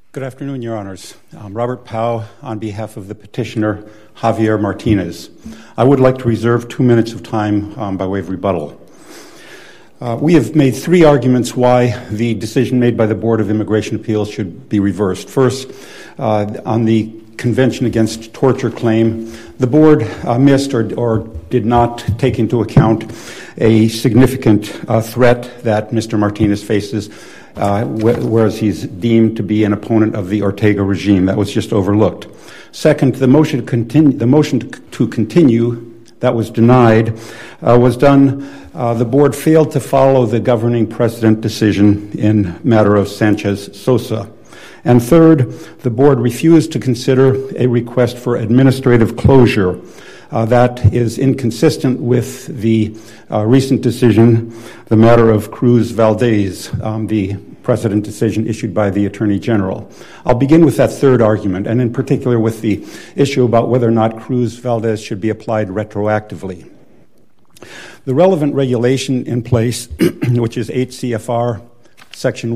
Good afternoon, Your Honors. I'm Robert Powell on behalf of the petitioner Javier Martinez. I would like to reserve 2 minutes of time by way of rebuttal. We have made three arguments why the decision made by the Board of Immigration Appeals should be reversed. First, on the Convention Against Torture claim, the Board missed or did not take into account a significant threat that Mr. Martinez faces, whereas he's deemed to be an opponent of the Ortega regime. That was just overlooked. Second, the motion to continue that was denied was done. The Board failed to follow the governing precedent decision in matter of Sanchez-Sosa. And third, the Board refused to consider a request for administrative closure that is inconsistent with the recent decision, the matter of Cruz-Valdez, the precedent decision issued by the Attorney General. I'll begin with that third argument, and in particular with the issue about whether or not Cruz-Valdez should be applied retroactively. The relevant regulation in place, which is 8 CFR Section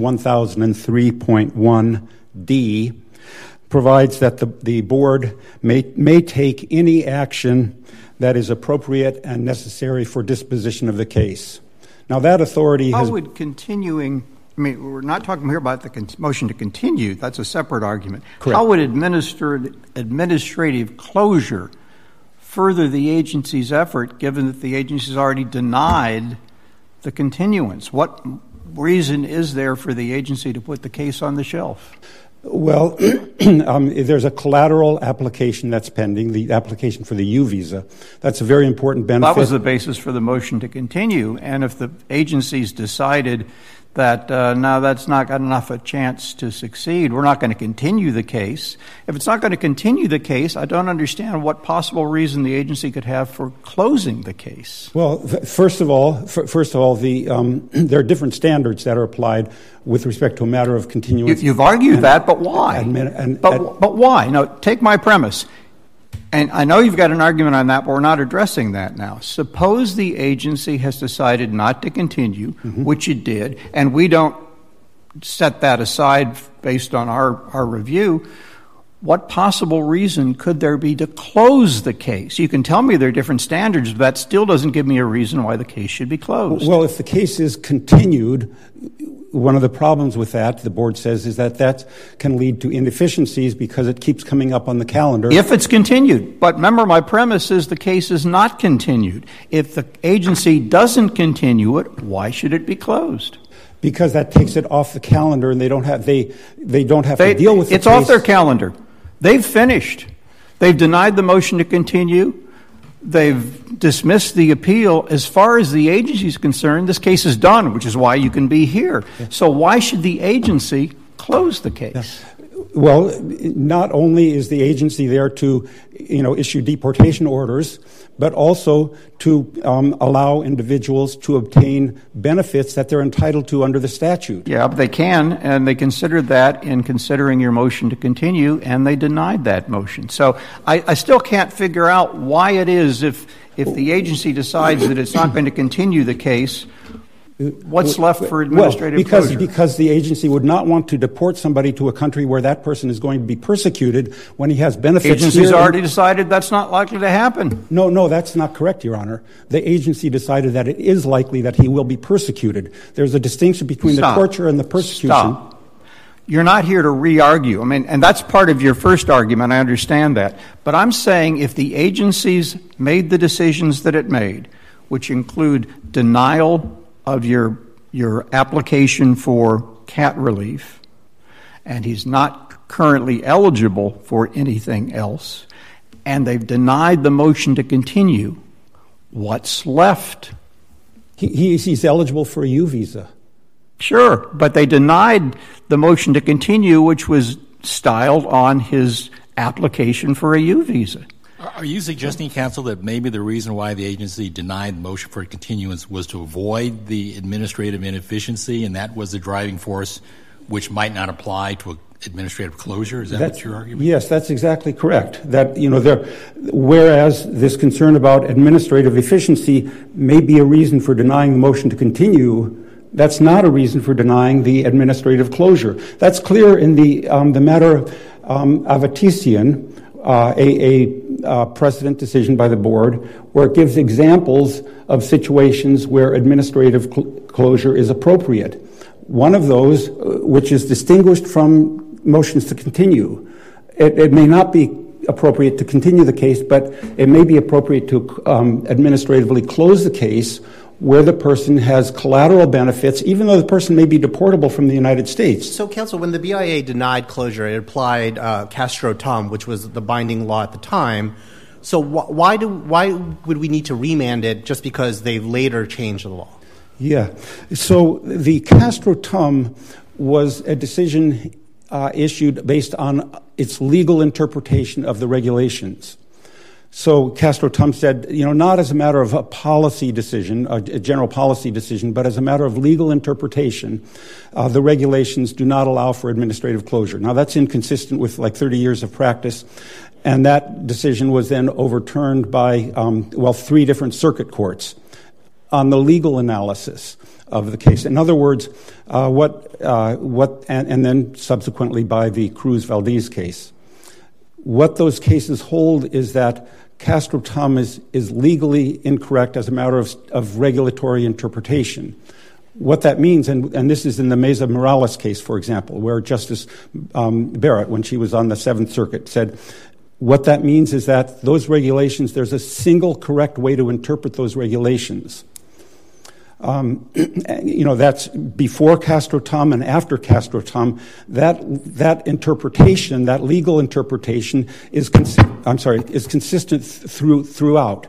1003.1D, provides that the Board may take any action that is appropriate and necessary for disposition of the case. Now, that authority has... How would continuing... I mean, we're not talking here about the motion to continue. That's a separate argument. Correct. How would administrative closure further the agency's effort, given that the agency's already denied the continuance? What reason is there for the agency to put the case on the shelf? Well, there's a collateral application that's pending, the application for the U visa. That's a very important benefit. That was the basis for the motion to continue. And if the agency's decided that now that's not got enough a chance to succeed, we're not going to continue the case. If it's not going to continue the case, I don't understand what possible reason the agency could have for closing the case. Well, first of all, there are different standards that are applied with respect to a matter of continuance. You've argued that, but why? But why? Now, take my premise. And I know you've got an argument on that, but we're not addressing that now. Suppose the agency has decided not to continue, which it did, and we don't set that aside based on our review. What possible reason could there be to close the case? You can tell me there are different standards, but that still doesn't give me a reason why the case should be closed. Well, if the case is continued, one of the problems with that, the Board says, is that can lead to inefficiencies because it keeps coming up on the calendar. If it's continued. But remember, my premise is the case is not continued. If the agency doesn't continue it, why should it be closed? Because that takes it off the calendar, and they don't have to deal with the It's case. off their calendar. They've finished. They've denied the motion to continue. They've dismissed the appeal. As far as the agency is concerned, this case is done, which is why you can be here. So why should the agency close the case? Well, not only is the agency there to, issue deportation orders, but also to allow individuals to obtain benefits that they're entitled to under the statute. Yeah, but they can, and they considered that in considering your motion to continue, and they denied that motion. So I still can't figure out why it is if the agency decides that it's not going to continue the case, what's left for administrative closure? Because the agency would not want to deport somebody to a country where that person is going to be persecuted when he has benefits. The agency's already decided that's not likely to happen. No, that's not correct, Your Honor. The agency decided that it is likely that he will be persecuted. There's a distinction between the torture and the persecution. Stop. You're not here to re-argue. I mean, and that's part of your first argument. I understand that. But I'm saying if the agency's made the decisions that it made, which include denial of your application for cat relief, and he's not currently eligible for anything else, and they've denied the motion to continue, what's left? He's eligible for a U visa. Sure, but they denied the motion to continue, which was styled on his application for a U visa. Are you suggesting, counsel, that maybe the reason why the agency denied the motion for continuance was to avoid the administrative inefficiency, and that was the driving force which might not apply to administrative closure? Is that what your argument is? Yes, that's exactly correct. That, whereas this concern about administrative efficiency may be a reason for denying the motion to continue, That's not a reason for denying the administrative closure. That's clear in the matter of Avatisian, a precedent decision by the board, where it gives examples of situations where administrative closure is appropriate. One of those, which is distinguished from motions to continue, it may not be appropriate to continue the case, but it may be appropriate to administratively close the case where the person has collateral benefits, even though the person may be deportable from the United States. So, counsel, when the BIA denied closure, it applied Castro-Tum, which was the binding law at the time. So why would we need to remand it just because they later changed the law? Yeah. So the Castro-Tum was a decision issued based on its legal interpretation of the regulations. So Castro-Tum said, not as a matter of a policy decision, a general policy decision, but as a matter of legal interpretation, the regulations do not allow for administrative closure. Now, that's inconsistent with 30 years of practice, and that decision was then overturned by, 3 different circuit courts on the legal analysis of the case. In other words, and then subsequently by the Cruz-Valdez case. What those cases hold is that Castro-Tum is legally incorrect as a matter of regulatory interpretation. What that means, and this is in the Mesa Morales case, for example, where Justice Barrett, when she was on the Seventh Circuit, said, what that means is that those regulations, there's a single correct way to interpret those regulations. That's before Castro-Tum and after Castro-Tum. That interpretation, that legal interpretation, is consistent throughout.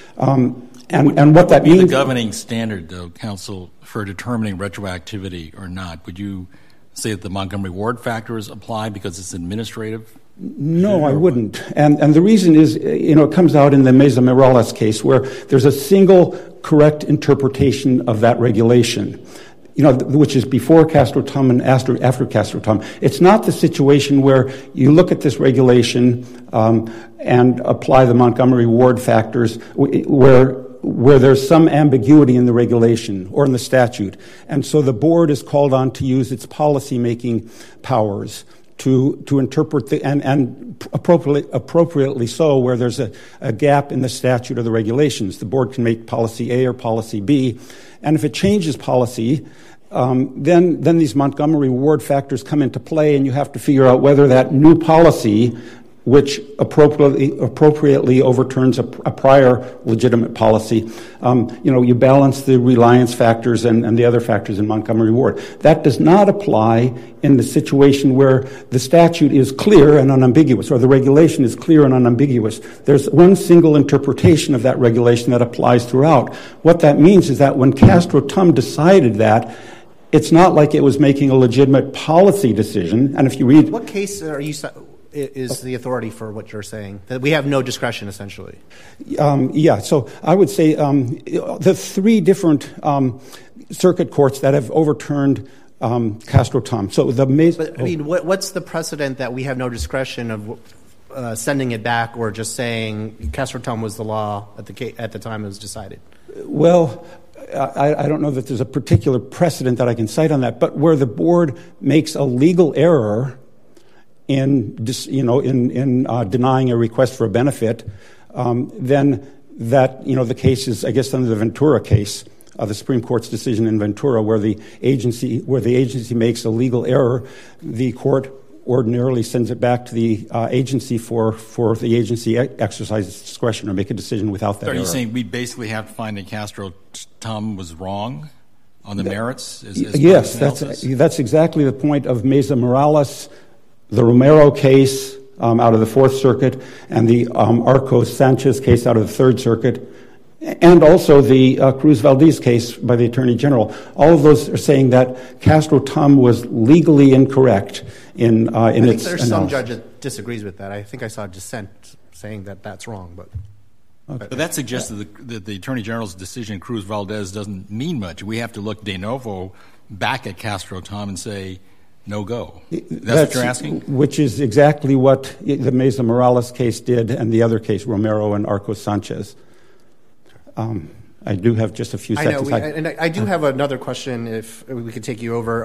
And what that means. The governing standard, though, counsel, for determining retroactivity or not, would you say that the Montgomery Ward factors apply because it's administrative? No, I wouldn't. And the reason is, it comes out in the Mesa Morales case where there's a single correct interpretation of that regulation, which is before Castro-Tum and after Castro-Tum. It's not the situation where you look at this regulation and apply the Montgomery Ward factors where there's some ambiguity in the regulation or in the statute. And so the board is called on to use its policy-making powers to interpret and appropriately so where there's a gap in the statute or the regulations. The board can make policy A or policy B, and if it changes policy, then these Montgomery Ward factors come into play, and you have to figure out whether that new policy, which appropriately overturns a prior legitimate policy, you balance the reliance factors and the other factors in Montgomery Ward. That does not apply in the situation where the statute is clear and unambiguous, or the regulation is clear and unambiguous. There's one single interpretation of that regulation that applies throughout. What that means is that when Castro-Tum decided that, it's not like it was making a legitimate policy decision. And if you read... What case is the authority for what you're saying? That we have no discretion, essentially. So I would say the 3 different circuit courts that have overturned Castro-Tum. So what's the precedent that we have no discretion of sending it back or just saying Castro-Tum was the law at the time it was decided? Well, I don't know that there's a particular precedent that I can cite on that, but where the board makes a legal error in denying a request for a benefit, then that, the case is, I guess, under the Ventura case, the Supreme Court's decision in Ventura, where the agency makes a legal error, the court ordinarily sends it back to the agency for the agency exercise its discretion or make a decision without that error. Are you saying we basically have to find that Castro-Tum was wrong on the merits? Yes, that's exactly the point of Mesa Morales, the Romero case out of the Fourth Circuit, and the Arcos-Sanchez case out of the Third Circuit, and also the Cruz-Valdez case by the Attorney General. All of those are saying that Castro-Tum was legally incorrect in its analysis. I think there's some judge that disagrees with that. I think I saw a dissent saying that that's wrong. But that suggests that the Attorney General's decision in Cruz-Valdez doesn't mean much. We have to look de novo back at Castro-Tum and say, no go. That's what you're asking? Which is exactly what the Mesa Morales case did and the other case, Romero and Arcos-Sanchez. I do have just a few seconds. I do have another question. If we could take you over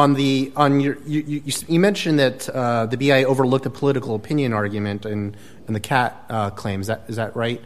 you mentioned that the BIA overlooked the political opinion argument and the CAT claim. Is that right?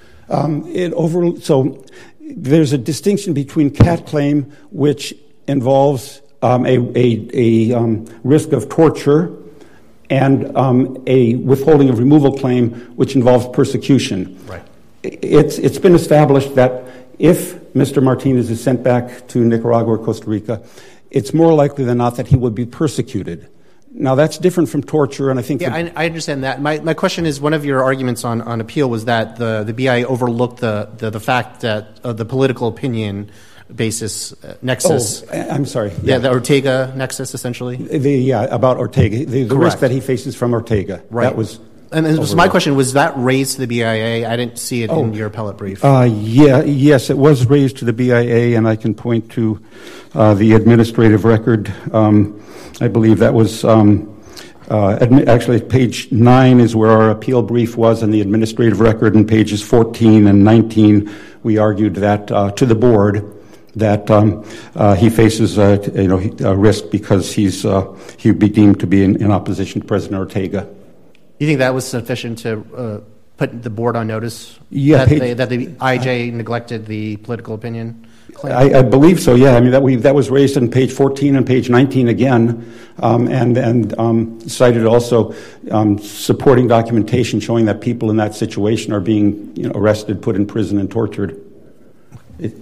So there's a distinction between CAT claim, which involves a risk of torture, and a withholding of removal claim, which involves persecution. Right. It's been established that if Mr. Martinez is sent back to Nicaragua or Costa Rica, it's more likely than not that he would be persecuted. Now, that's different from torture, and I think... I understand that. My question is, one of your arguments on appeal was that the BIA overlooked the fact that the political opinion basis nexus... Oh, I'm sorry. Yeah, the Ortega nexus, essentially. About Ortega. The risk that he faces from Ortega. Right. That was... And so my question, was that raised to the BIA? I didn't see it in your appellate brief. Yes, it was raised to the BIA, and I can point to the administrative record. I believe that was actually page 9 is where our appeal brief was, and the administrative record in pages 14 and 19, we argued that to the board that he faces a risk because he'd be deemed to be in opposition to President Ortega. You think that was sufficient to put the board on notice? Yeah, that the IJ neglected the political opinion claim? I believe so. Yeah, I mean that was raised on page 14 and page 19 again, and cited also supporting documentation showing that people in that situation are being arrested, put in prison, and tortured. Can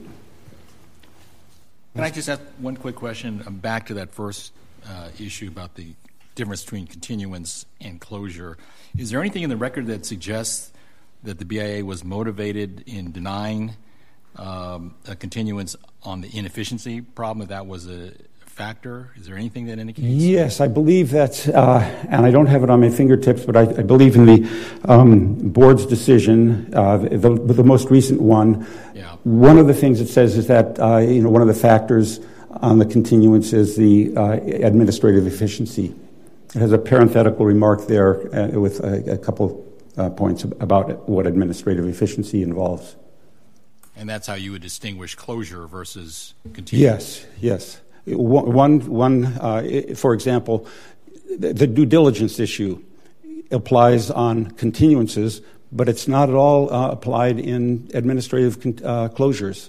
I just ask one quick question? Back to that first issue about the difference between continuance and closure. Is there anything in the record that suggests that the BIA was motivated in denying a continuance on the inefficiency problem, that was a factor? Is there anything that indicates? Yes, I believe that, and I don't have it on my fingertips, but I believe in the board's decision, the most recent one, one of the things it says is that one of the factors on the continuance is the administrative efficiency. It has a parenthetical remark there with a couple points about what administrative efficiency involves. And that's how you would distinguish closure versus continuance? Yes. One, for example, the due diligence issue applies on continuances, but it's not at all applied in administrative closures.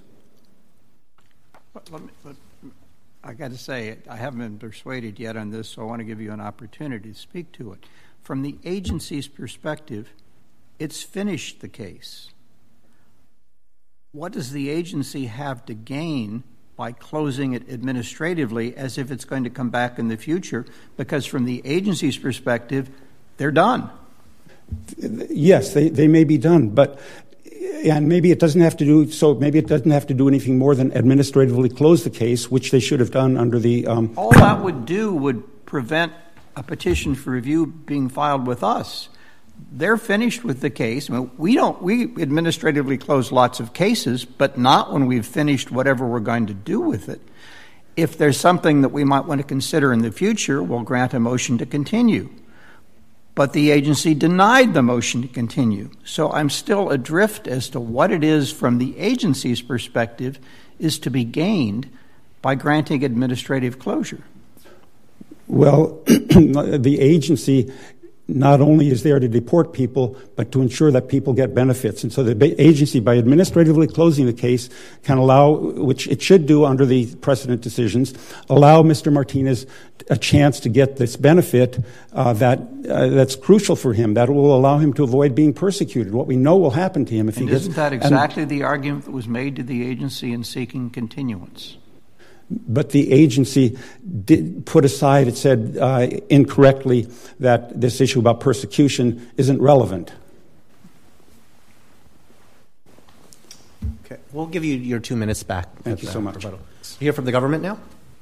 I got to say, I haven't been persuaded yet on this, so I want to give you an opportunity to speak to it. From the agency's perspective, it's finished the case. What does the agency have to gain by closing it administratively as if it's going to come back in the future? Because from the agency's perspective, they're done. Yes, they may be done, but and maybe it doesn't have to do anything more than administratively close the case, which they should have done under the all that would do would prevent a petition for review being filed with us. They're finished with the case. I mean, we administratively close lots of cases, but not when we've finished whatever we're going to do with it. If there's something that we might want to consider in the future, we'll grant a motion to continue. But the agency denied the motion to continue. So I'm still adrift as to what it is from the agency's perspective is to be gained by granting administrative closure. Well, the agency not only is there to deport people, but to ensure that people get benefits. And so the agency, by administratively closing the case, can allow, which it should do under the precedent decisions, allow Mr. Martinez a chance to get this benefit that's crucial for him, that will allow him to avoid being persecuted, what we know will happen to him if he gets... Isn't that exactly the argument that was made to the agency in seeking continuance? But the agency did put aside, it said incorrectly, that this issue about persecution isn't relevant. Okay, we'll give you your 2 minutes back. Thank you so much. We'll hear from the government now.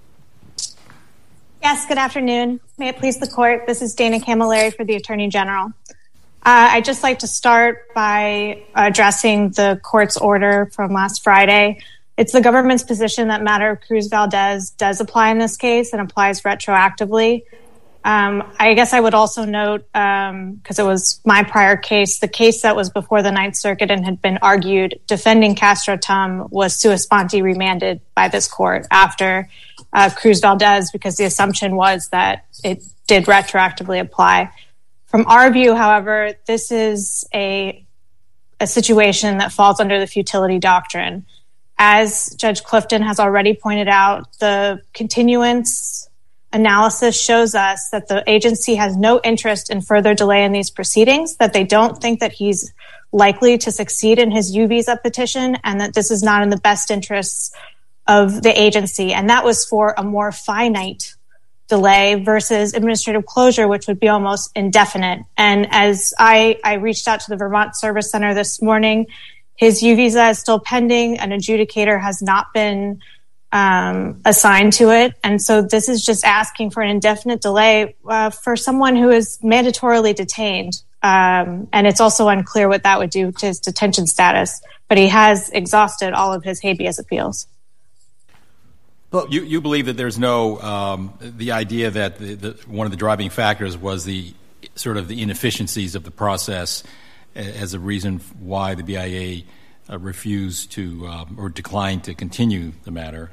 Yes, good afternoon. May it please the court, this is Dana Camilleri for the Attorney General. I'd just like to start by addressing the court's order from last Friday. It's the government's position that matter of Cruz Valdez does apply in this case and applies retroactively. I guess I would also note, because it was my prior case, the case that was before the Ninth Circuit and had been argued defending Castro-Tum was sua sponte remanded by this court after Cruz-Valdez, because the assumption was that it did retroactively apply. From our view, however, this is a situation that falls under the futility doctrine. As Judge Clifton has already pointed out, the continuance analysis shows us that the agency has no interest in further delay in these proceedings, that they don't think that he's likely to succeed in his U visa petition, and that this is not in the best interests of the agency. And that was for a more finite delay versus administrative closure, which would be almost indefinite. And as I reached out to the Vermont Service Center this morning, his U visa is still pending. An adjudicator has not been assigned to it. And so this is just asking for an indefinite delay for someone who is mandatorily detained. And it's also unclear what that would do to his detention status. But he has exhausted all of his habeas appeals. But you believe that there's no the idea that one of the driving factors was the sort of the inefficiencies of the process as a reason why the BIA refused to or declined to continue the matter.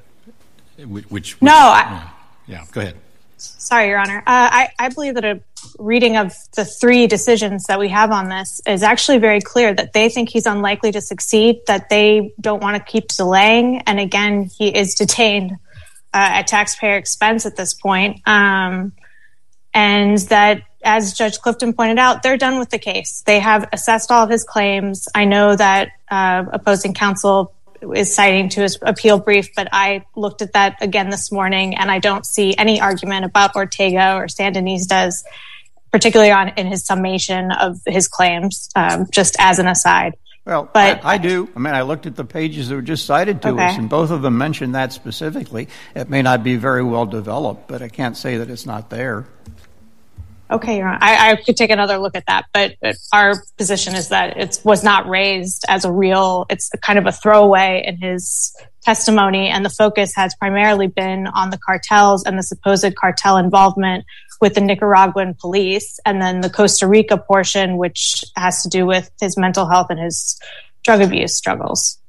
Yeah, go ahead. Sorry, Your Honor. I believe that a reading of the three decisions that we have on this is actually very clear that they think he's unlikely to succeed, that they don't want to keep delaying. And again, he is detained at taxpayer expense at this point. And that, as Judge Clifton pointed out, they're done with the case. They have assessed all of his claims. I know that opposing counsel is citing to his appeal brief, but I looked at that again this morning, and I don't see any argument about Ortega or Sandinistas, particularly in his summation of his claims, just as an aside. Well, but I do. I mean, I looked at the pages that were just cited to us, and both of them mention that specifically. It may not be very well developed, but I can't say that it's not there. Okay, Your Honor. I could take another look at that, but our position is that it was not raised as it's kind of a throwaway in his testimony, and the focus has primarily been on the cartels and the supposed cartel involvement with the Nicaraguan police, and then the Costa Rica portion, which has to do with his mental health and his drug abuse struggles.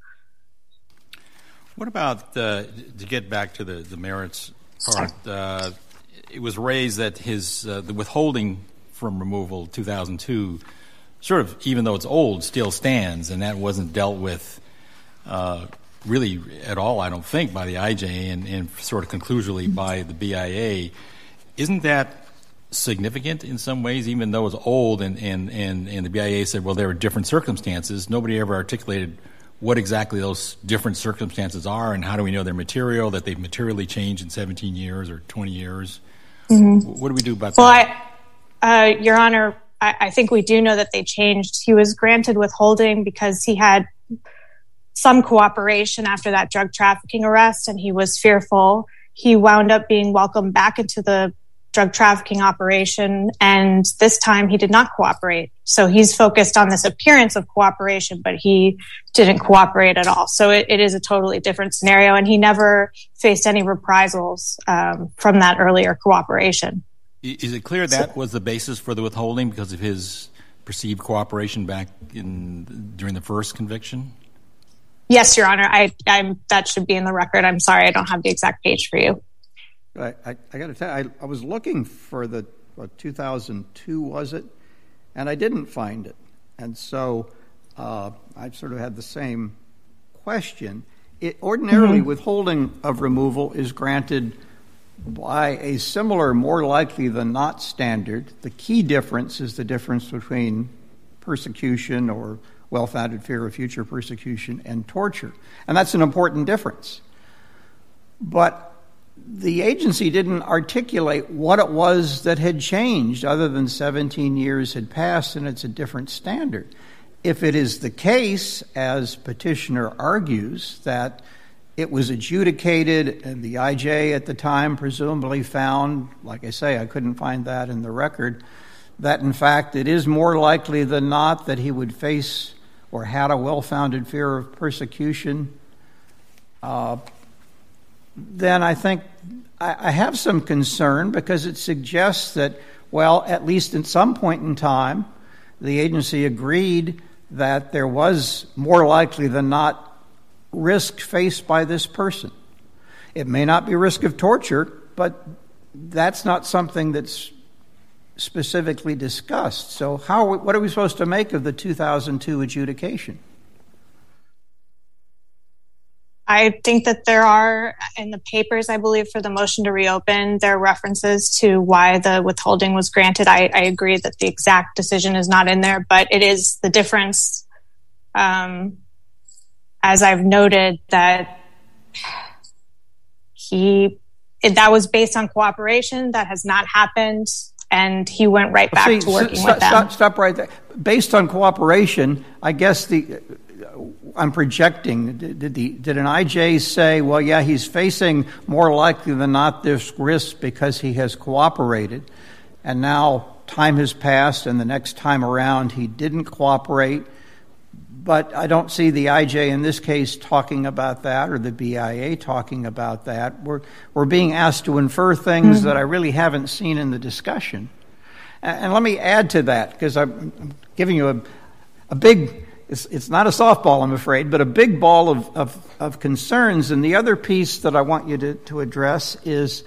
What about, to get back to the merits part, it was raised that his the withholding from removal 2002 sort of, even though it's old, still stands, and that wasn't dealt with really at all, I don't think, by the IJ and sort of conclusively by the BIA. Isn't that significant in some ways, even though it's old and the BIA said, well, there are different circumstances? Nobody ever articulated what exactly those different circumstances are, and how do we know they're material, that they've materially changed in 17 years or 20 years? Mm-hmm. What do we do about that? Well, Your Honor, I think we do know that they changed. He was granted withholding because he had some cooperation after that drug trafficking arrest, and he was fearful. He wound up being welcomed back into the drug trafficking operation, and this time he did not cooperate. So he's focused on this appearance of cooperation, but he didn't cooperate at all. So it is a totally different scenario, and he never faced any reprisals from that earlier cooperation. Is it clear that was the basis for the withholding because of his perceived cooperation back during the first conviction? Yes, Your Honor. That should be in the record. I'm sorry, I don't have the exact page for you. I got to tell you, I was looking for the 2002, was it? And I didn't find it. And so I sort of had the same question. Ordinarily, withholding of removal is granted by a similar, more likely than not standard. The key difference is the difference between persecution or well-founded fear of future persecution and torture. And that's an important difference. But the agency didn't articulate what it was that had changed other than 17 years had passed and it's a different standard. If it is the case, as petitioner argues, that it was adjudicated and the IJ at the time presumably found, like I say, I couldn't find that in the record, that in fact it is more likely than not that he would face or had a well-founded fear of persecution, then I think I have some concern, because it suggests that, well, at least at some point in time, the agency agreed that there was more likely than not risk faced by this person. It may not be risk of torture, but that's not something that's specifically discussed. So what are we supposed to make of the 2002 adjudication? I think that there are, in the papers, I believe, for the motion to reopen, there are references to why the withholding was granted. I agree that the exact decision is not in there, but it is the difference, as I've noted, that that was based on cooperation. That has not happened, and he went right back to working with them. Stop right there. Based on cooperation, I guess I'm projecting. Did an IJ say, well, yeah, he's facing more likely than not this risk because he has cooperated, and now time has passed, and the next time around he didn't cooperate? But I don't see the IJ in this case talking about that, or the BIA talking about that. We're being asked to infer things that I really haven't seen in the discussion. And let me add to that, because I'm giving you a big, it's not a softball, I'm afraid, but a big ball of concerns. And the other piece that I want you to address is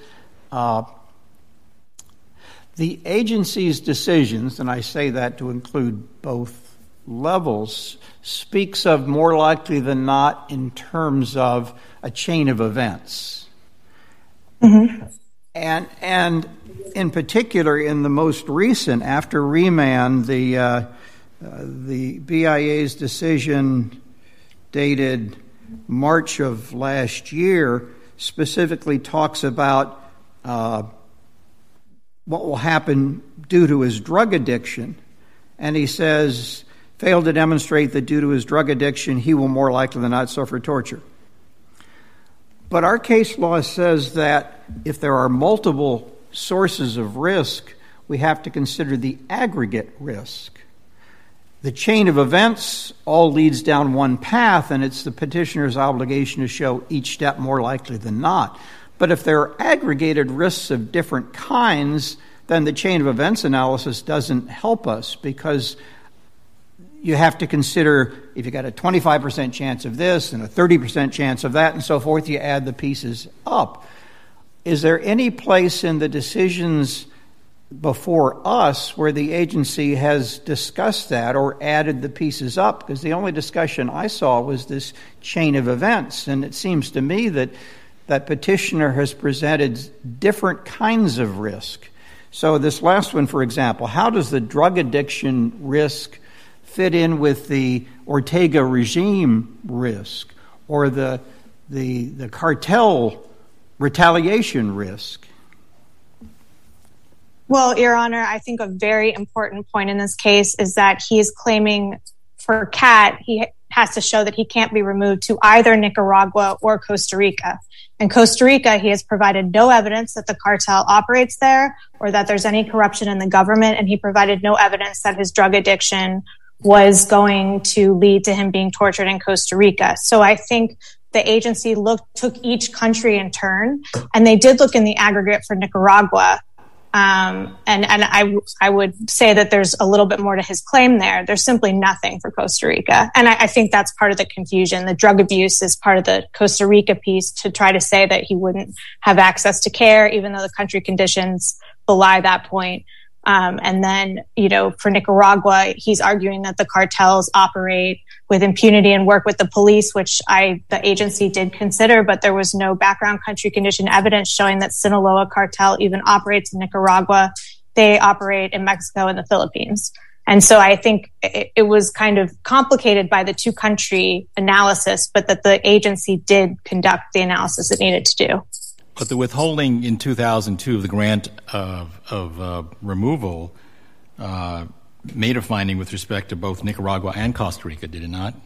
the agency's decisions, and I say that to include both levels, speaks of more likely than not in terms of a chain of events. Mm-hmm. And in particular, in the most recent, after remand, the BIA's decision dated March of last year specifically talks about what will happen due to his drug addiction. And he says, failed to demonstrate that due to his drug addiction, he will more likely than not suffer torture. But our case law says that if there are multiple sources of risk, we have to consider the aggregate risk. The chain of events all leads down one path, and it's the petitioner's obligation to show each step more likely than not. But if there are aggregated risks of different kinds, then the chain of events analysis doesn't help us, because you have to consider, if you got a 25% chance of this and a 30% chance of that and so forth, you add the pieces up. Is there any place in the decisions before us where the agency has discussed that or added the pieces up? Because the only discussion I saw was this chain of events, and it seems to me that petitioner has presented different kinds of risk. So this last one, for example, how does the drug addiction risk fit in with the Ortega regime risk or the cartel retaliation risk? Well, Your Honor, I think a very important point in this case is that he is claiming for CAT, he has to show that he can't be removed to either Nicaragua or Costa Rica. In Costa Rica, he has provided no evidence that the cartel operates there or that there's any corruption in the government, and he provided no evidence that his drug addiction was going to lead to him being tortured in Costa Rica. So I think the agency took each country in turn, and they did look in the aggregate for Nicaragua. And I would say that there's a little bit more to his claim there. There's simply nothing for Costa Rica. And I think that's part of the confusion. The drug abuse is part of the Costa Rica piece to try to say that he wouldn't have access to care, even though the country conditions belie that point. And then, for Nicaragua, he's arguing that the cartels operate with impunity and work with the police, which the agency did consider, but there was no background country condition evidence showing that Sinaloa cartel even operates in Nicaragua. They operate in Mexico and the Philippines. And so I think it was kind of complicated by the two country analysis, but that the agency did conduct the analysis it needed to do. But the withholding in 2002 of the grant of removal made a finding with respect to both Nicaragua and Costa Rica, did it not?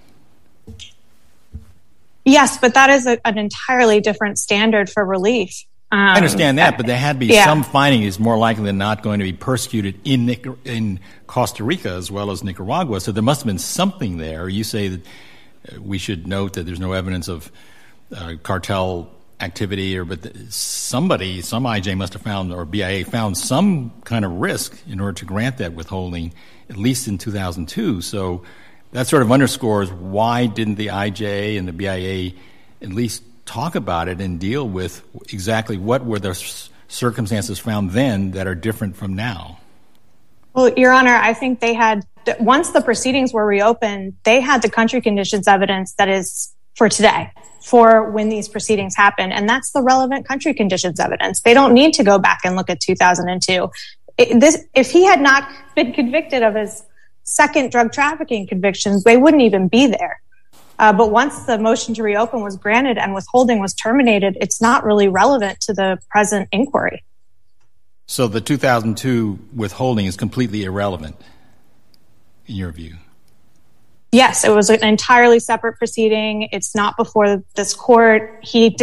Yes, but that is an entirely different standard for relief. I understand that, but there had to be some finding is more likely than not going to be persecuted in Costa Rica as well as Nicaragua. So there must have been something there. You say that we should note that there's no evidence of cartel activity, but some IJ must have found, or BIA found some kind of risk in order to grant that withholding, at least in 2002. So that sort of underscores why didn't the IJ and the BIA at least talk about it and deal with exactly what were the circumstances found then that are different from now? Well, Your Honor, I think they had, once the proceedings were reopened, they had the country conditions evidence that is for today, for when these proceedings happen. And that's the relevant country conditions evidence. They don't need to go back and look at 2002. If he had not been convicted of his second drug trafficking convictions, they wouldn't even be there. But once the motion to reopen was granted and withholding was terminated, it's not really relevant to the present inquiry. So the 2002 withholding is completely irrelevant, in your view? Yes, it was an entirely separate proceeding. It's not before this court.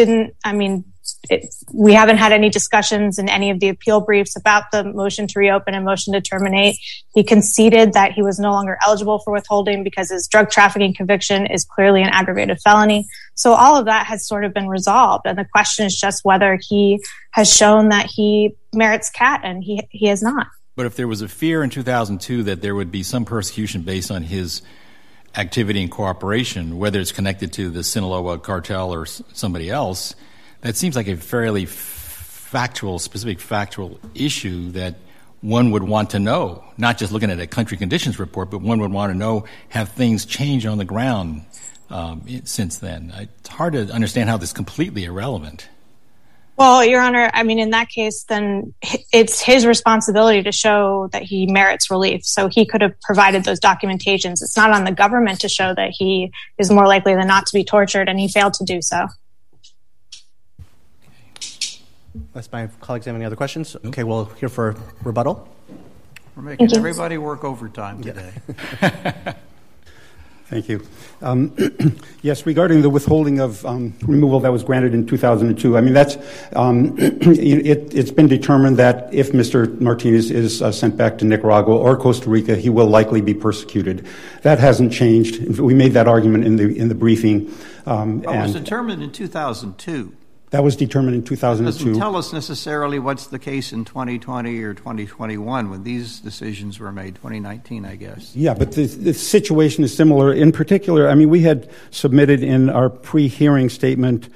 We haven't had any discussions in any of the appeal briefs about the motion to reopen and motion to terminate. He conceded that he was no longer eligible for withholding because his drug trafficking conviction is clearly an aggravated felony. So all of that has sort of been resolved. And the question is just whether he has shown that he merits CAT, and he has not. But if there was a fear in 2002 that there would be some persecution based on his activity and cooperation, whether it's connected to the Sinaloa cartel or somebody else, that seems like a fairly specific factual issue that one would want to know, not just looking at a country conditions report, but one would want to know, have things changed on the ground since then? It's hard to understand how this is completely irrelevant. Well, Your Honor, in that case, then it's his responsibility to show that he merits relief. So he could have provided those documentations. It's not on the government to show that he is more likely than not to be tortured, and he failed to do so. Unless my colleagues have any other questions? Okay, we'll hear for rebuttal. We're making everybody work overtime today. Thank you. Yes, regarding the withholding of removal that was granted in 2002, that's it's been determined that if Mr. Martinez is sent back to Nicaragua or Costa Rica, he will likely be persecuted. That hasn't changed. We made that argument in the briefing. It was determined in 2002. That was determined in 2002. It doesn't tell us necessarily what's the case in 2020 or 2021 when these decisions were made, 2019, I guess. Yeah, but the situation is similar. In particular, we had submitted in our pre-hearing statement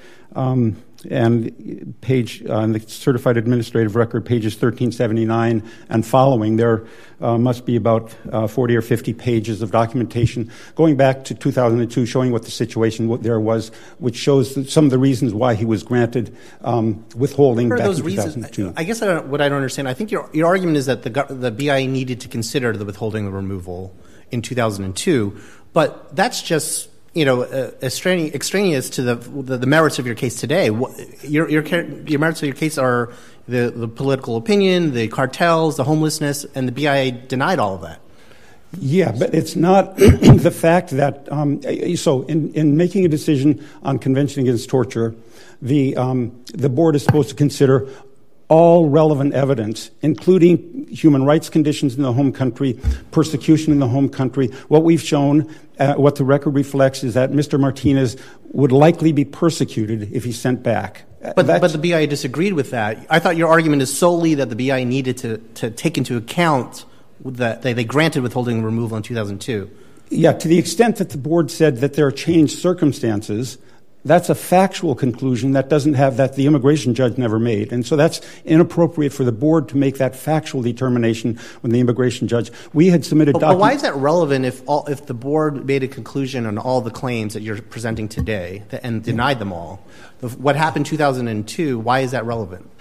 and page on the certified administrative record, pages 1379 and following, there must be about 40 or 50 pages of documentation going back to 2002 showing what the situation there was, which shows some of the reasons why he was granted withholding back in 2002. I guess what I don't understand, I think your argument is that the BIA needed to consider the withholding and removal in 2002, but that's just extraneous to the merits of your case today. Your merits of your case are the political opinion, the cartels, the homelessness, and the BIA denied all of that. Yeah, but it's not the fact that so in making a decision on Convention Against Torture, the board is supposed to consider all relevant evidence, including human rights conditions in the home country, persecution in the home country. What we've shown, what the record reflects, is that Mr. Martinez would likely be persecuted if he's sent back. But the BIA disagreed with that. I thought your argument is solely that the BIA needed to take into account that they granted withholding and removal in 2002. Yeah, to the extent that the board said that there are changed circumstances, that's a factual conclusion that the immigration judge never made. And so that's inappropriate for the board to make that factual determination when the immigration judge. We had submitted documents. But why is that relevant if the board made a conclusion on all the claims that you're presenting today and denied them all? What happened in 2002, why is that relevant?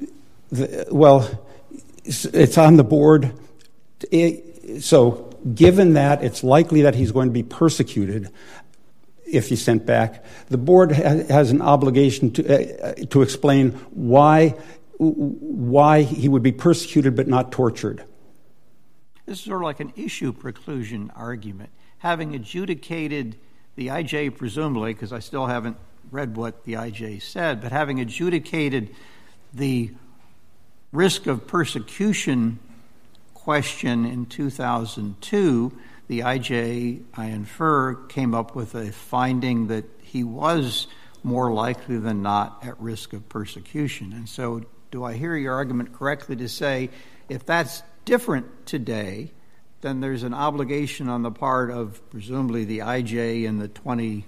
Well, it's on the board. So given that it's likely that he's going to be persecuted if he's sent back, the board has an obligation to explain why he would be persecuted but not tortured. This is sort of like an issue preclusion argument. Having adjudicated the IJ, presumably, because I still haven't read what the IJ said, but having adjudicated the risk of persecution question in 2002, the IJ, I infer, came up with a finding that he was more likely than not at risk of persecution. And so do I hear your argument correctly to say if that's different today, then there's an obligation on the part of presumably the IJ in the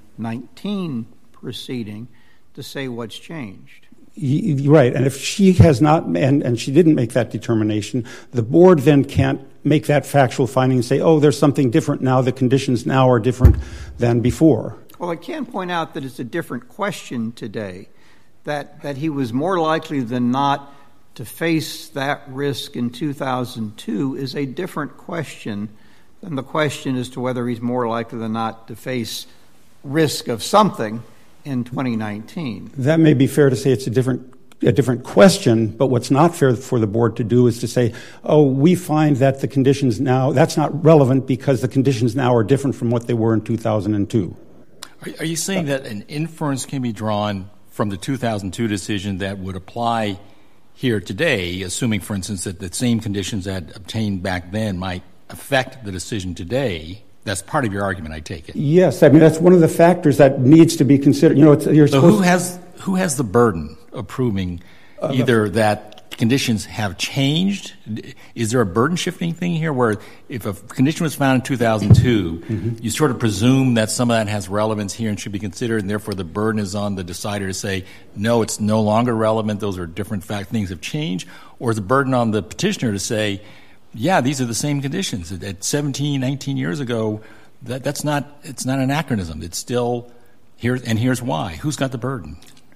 2019 proceeding to say what's changed? Right, and if she has not, and she didn't make that determination, the board then can't make that factual finding and say, oh, there's something different now, the conditions now are different than before. Well, I can point out that it's a different question today, that he was more likely than not to face that risk in 2002 is a different question than the question as to whether he's more likely than not to face risk of something in 2019. That may be fair to say it's a different question, but what's not fair for the board to do is to say, oh, we find that the conditions now, that's not relevant because the conditions now are different from what they were in 2002. Are you saying that an inference can be drawn from the 2002 decision that would apply here today, assuming, for instance, that the same conditions that obtained back then might affect the decision today? That's part of your argument, I take it. Yes, I mean that's one of the factors that needs to be considered. You know, so who has the burden of proving either that conditions have changed? Is there a burden shifting thing here, where if a condition was found in 2002, you sort of presume that some of that has relevance here and should be considered, and therefore the burden is on the decider to say, no, it's no longer relevant. Those are different things have changed, or is the burden on the petitioner to say, yeah, these are the same conditions. At 17, 19 years ago, it's not an anachronism. It's still here, and here's why. Who's got the burden?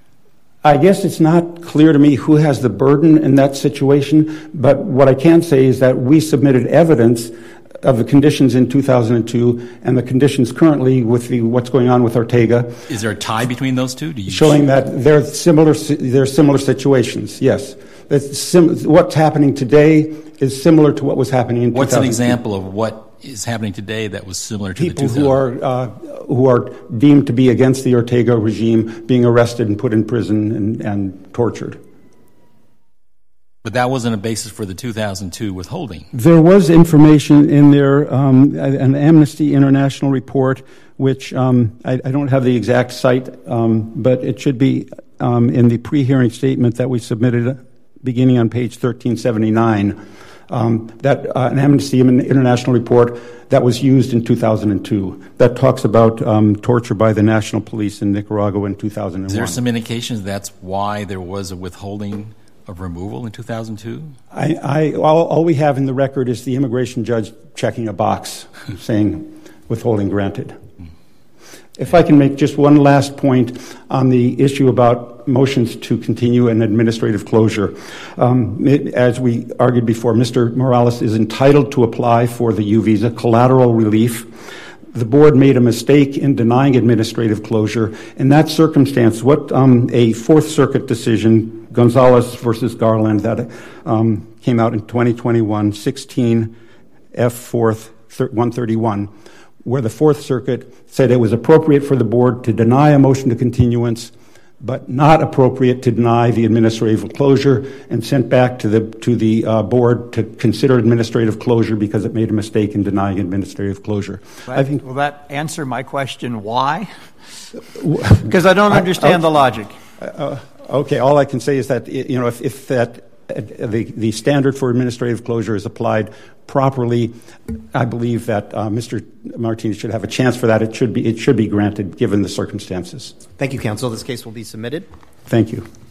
I guess it's not clear to me who has the burden in that situation, but what I can say is that we submitted evidence of the conditions in 2002 and the conditions currently with what's going on with Ortega. Is there a tie between those two? Showing that they're similar situations, yes. What's happening today is similar to what was happening in 2002. What's an example of what is happening today that was similar to people the 2000? People who are deemed to be against the Ortega regime being arrested and put in prison and tortured. But that wasn't a basis for the 2002 withholding. There was information in there, an Amnesty International report, which I don't have the exact site, but it should be in the pre-hearing statement that we submitted beginning on page 1379, that an Amnesty International report that was used in 2002 that talks about torture by the National Police in Nicaragua in 2001. Is there some indications that's why there was a withholding of removal in 2002? All we have in the record is the immigration judge checking a box saying withholding granted. If I can make just one last point on the issue about motions to continue an administrative closure. As we argued before, Mr. Morales is entitled to apply for the U visa, collateral relief. The board made a mistake in denying administrative closure. In that circumstance, what a Fourth Circuit decision, Gonzalez versus Garland, that came out in 2021, 16 F 4th 131, where the Fourth Circuit said it was appropriate for the board to deny a motion to continuance, but not appropriate to deny the administrative closure, and sent back to the board to consider administrative closure because it made a mistake in denying administrative closure. Will that answer my question, why? Because I don't understand the logic. Okay, all I can say is that if that the standard for administrative closure is applied properly, I believe that Mr. Martinez should have a chance for that. It should be granted given the circumstances. Thank you, counsel. This case will be submitted. Thank you.